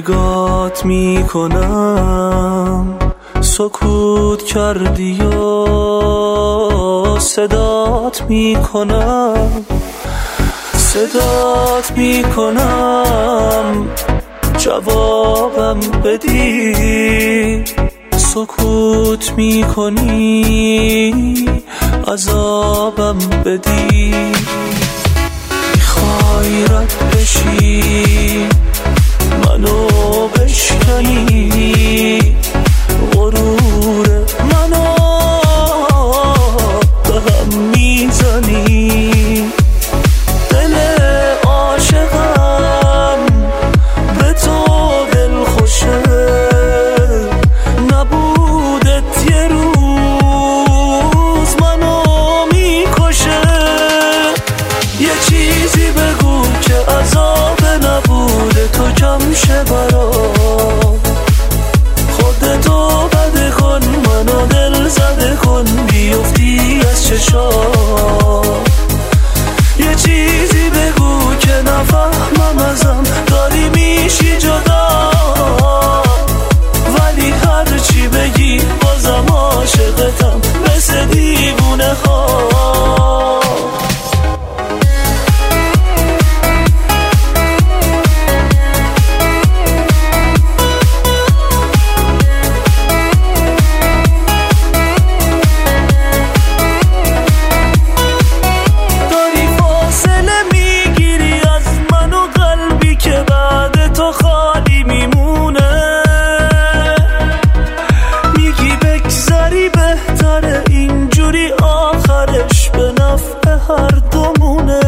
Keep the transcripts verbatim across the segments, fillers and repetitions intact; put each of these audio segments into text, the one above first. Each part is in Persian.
نگات میکنم سکوت کردی و صدات میکنم صدات میکنم جوابم بدی سکوت میکنی عذابم بدی میخوای رد بشی منو بشکنی غرور منو به هم میزنی دل عاشقم به تو دل خوشه نبودت یه روز منو میکشه یه چیزی بگو که عذاب نبوده تو کم شه برام خودتو بده کن منو دل زده کن بیفتی از چشام یه چیزی بگو که نفهمم ازم داری میشی جدا ولی هر چی بگی بازم عاشقتم مثل دیوونه ها هر دومونه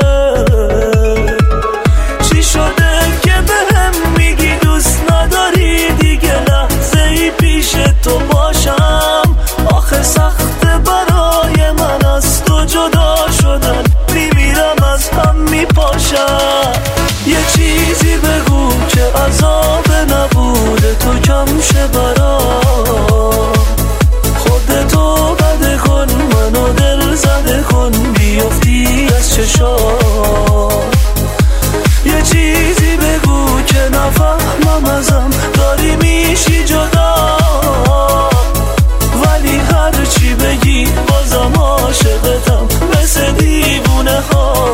چی شده که به هم میگی دوست نداری دیگه لحظه ای پیش تو باشم آخه سخت برای من از تو جدا شدن میمیرم از هم میپاشم یه چیزی بگو که عذاب نبوده تو کم شه برام خودتو بده کن منو دل زده کن بیفتی از چشام یه چیزی بگو که نفهمم ازم داری میشی جدا ولی هر چی بگی بازم عاشقتم مثل دیوونه ها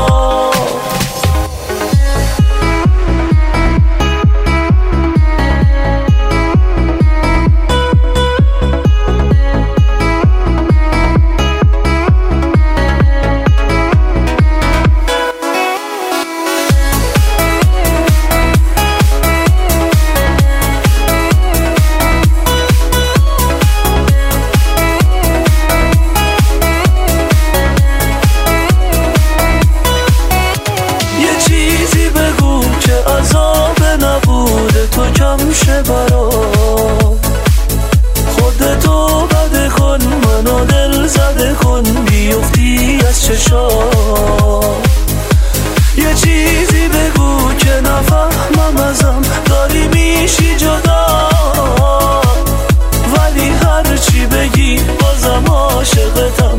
تو کم شه برام خودتو بده کن منو دل زده کن بیفتی از چشام یه چیزی بگو که نفهمم ازم داری میشی جدا ولی هر چی بگی بازم عاشقتم